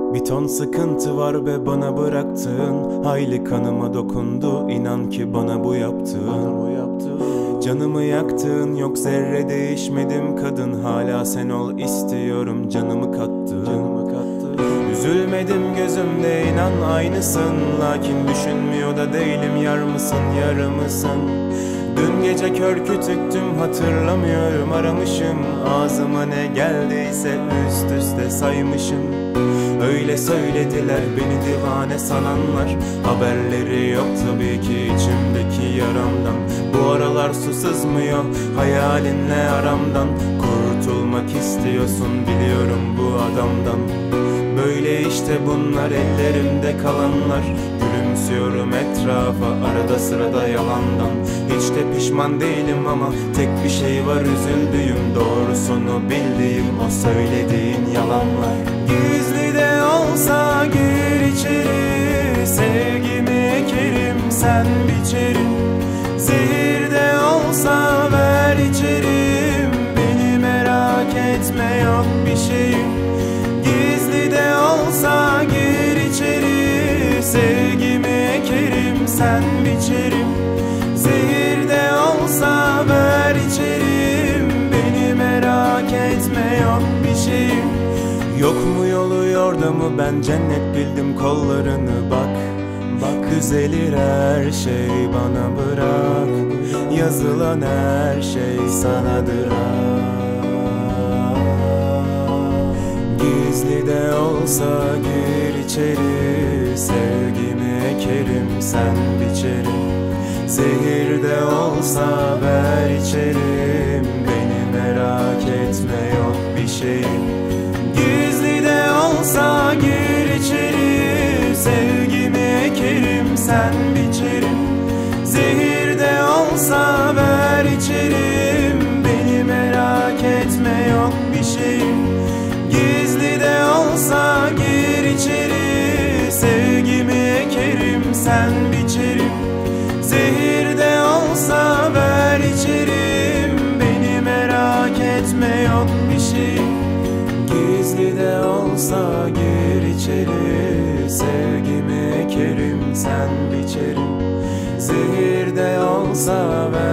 Bir ton sıkıntı var ve bana bıraktığın hayli kanıma dokundu. İnan ki bana bu yaptığın canımı yaktın. Yok zerre değişmedim kadın, hala sen ol istiyorum, canımı kattın. Üzülmedim gözümde, inan aynısın. Lakin düşünmüyor da değilim, yar mısın yarı mısın? Dün gece kör kütüktüm, hatırlamıyorum, aramışım. Ağzıma ne geldiyse üst üste saymışım. Öyle söylediler beni divane sananlar. Haberleri yok tabii ki içimdeki yaramdan. Bu aralar su sızmıyor hayalinle aramdan. Kurtulmak istiyorsun biliyorum bu adamdan. Böyle işte bunlar ellerimde kalanlar. Gülümsüyorum etrafa arada sırada yalandan. Hiç de pişman değilim ama tek bir şey var üzüldüğüm. Doğrusunu bildiğim o söylediğin yalanlar. Gizli de olsa gir içeri, sevgimi ekerim sen biçerim. Zehir de olsa ver içerim, beni merak etme yok bir şeyim. Gizli de olsa gir içeri, sevgimi ekerim sen biçerim. Zehir de olsa ver içerim, beni merak etme yok bir şeyim. Yok mu yolu yordamı, ben cennet bildim kollarını bak. Düzelir her şey, bana bırak. Yazılan her şey sanadır. Gizli de olsa gir içeri, sevgimi ekerim sen biçerim. Zehir de olsa ver içerim, beni merak etme yok bir şeyim. Gizli de olsa gir içeri, sevgimi ekerim sen biçerim. Zehir de olsa ver içerim, beni merak etme yok bir şeyim. Gizli de olsa gir içeri, sevgimi ekerim sen biçerim. Zehir de olsa ver içerim, beni merak etme yok bir şeyim. Gizli de olsa gir içeri, sevgimi ekerim sen biçerim. Zehir de olsa ver